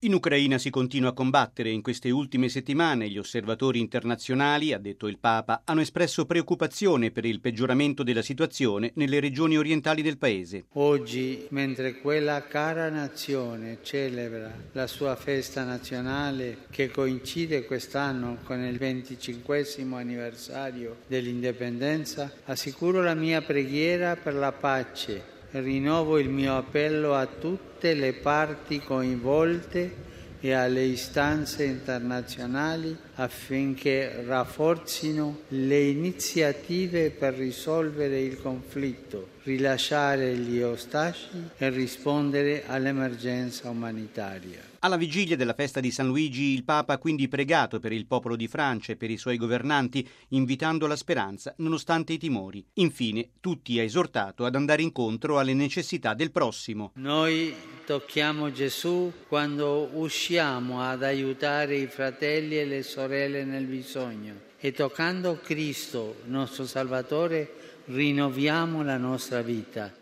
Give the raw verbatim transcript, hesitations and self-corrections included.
In Ucraina si continua a combattere. In queste ultime settimane gli osservatori internazionali, ha detto il Papa, hanno espresso preoccupazione per il peggioramento della situazione nelle regioni orientali del paese. Oggi, mentre quella cara nazione celebra la sua festa nazionale, che coincide quest'anno con il venticinquesimo anniversario dell'indipendenza, assicuro la mia preghiera per la pace. Rinnovo il mio appello a tutte le parti coinvolte e alle istanze internazionali affinché rafforzino le iniziative per risolvere il conflitto, rilasciare gli ostaggi e rispondere all'emergenza umanitaria. Alla vigilia della festa di San Luigi il Papa ha quindi pregato per il popolo di Francia e per i suoi governanti, invitando alla speranza nonostante i timori. Infine, tutti ha esortato ad andare incontro alle necessità del prossimo. Noi tocchiamo Gesù quando usciamo ad aiutare i fratelli e le sorelle nel bisogno e toccando Cristo, nostro Salvatore, rinnoviamo la nostra vita.